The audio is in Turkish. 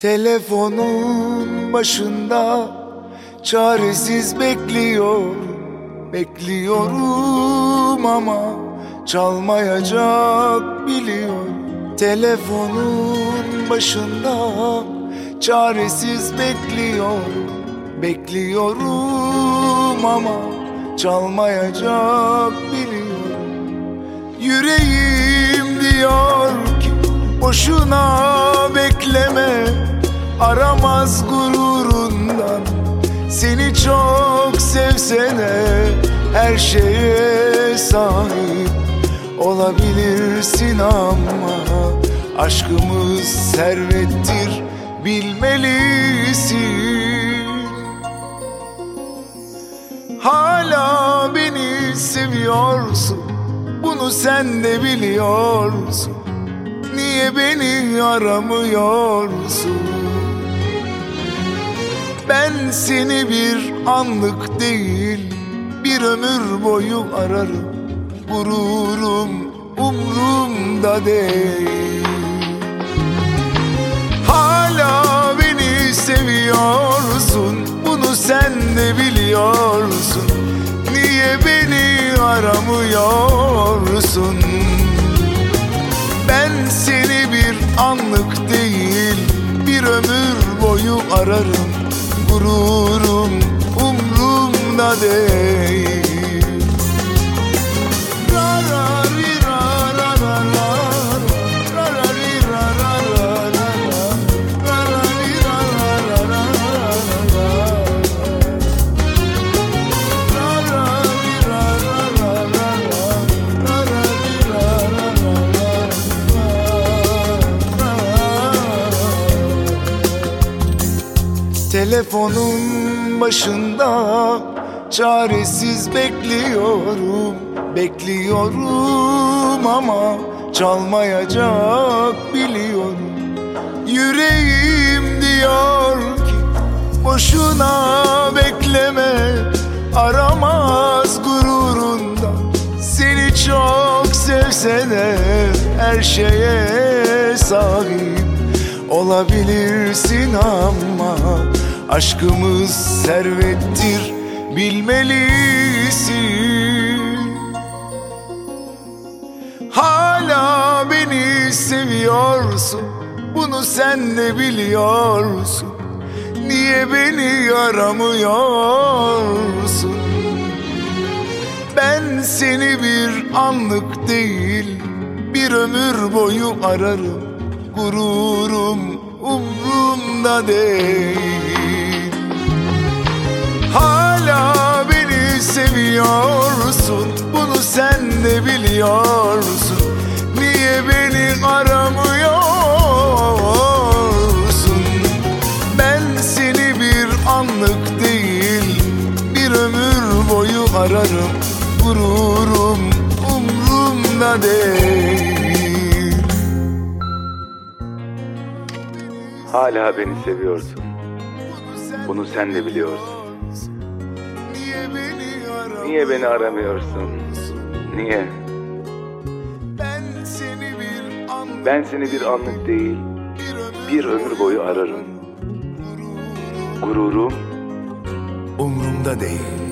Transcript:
Telefonun başında çaresiz bekliyorum ama çalmayacak biliyorum. Telefonun başında çaresiz bekliyorum ama çalmayacak biliyorum. Yüreğim diyor ki boşuna bekleme, aramaz gururundan. Seni çok sevsene, her şeye sahip olabilirsin ama aşkımız servettir, bilmelisin. Hala beni seviyorsun, bunu sen de biliyorsun. Niye beni aramıyorsun? Ben seni bir anlık değil, bir ömür boyu ararım. Gururum umrumda değil. Hala beni seviyorsun, bunu sen de biliyorsun. Niye beni aramıyorsun? Ben seni bir anlık değil, bir ömür boyu ararım. Gururum umrumda değil. Telefonun başında çaresiz bekliyorum ama çalmayacak biliyorum. Yüreğim diyor ki boşuna bekleme, aramaz gururundan. Seni çok sevsene, her şeye sahip olabilirsin ama aşkımız servettir, bilmelisin. Hala beni seviyorsun, bunu sen de biliyorsun. Niye beni aramıyorsun? Ben seni bir anlık değil, bir ömür boyu ararım. Gururum umrumda değil. Hala beni seviyorsun, bunu sen de biliyorsun. Niye beni aramıyorsun? Ben seni bir anlık değil, bir ömür boyu ararım. Gururum umrumda değil. Hala beni seviyorsun, bunu sen de biliyorsun. Niye beni aramıyorsun? Niye? Ben seni bir anlık değil, bir ömür boyu ararım. Gururum umrumda değil.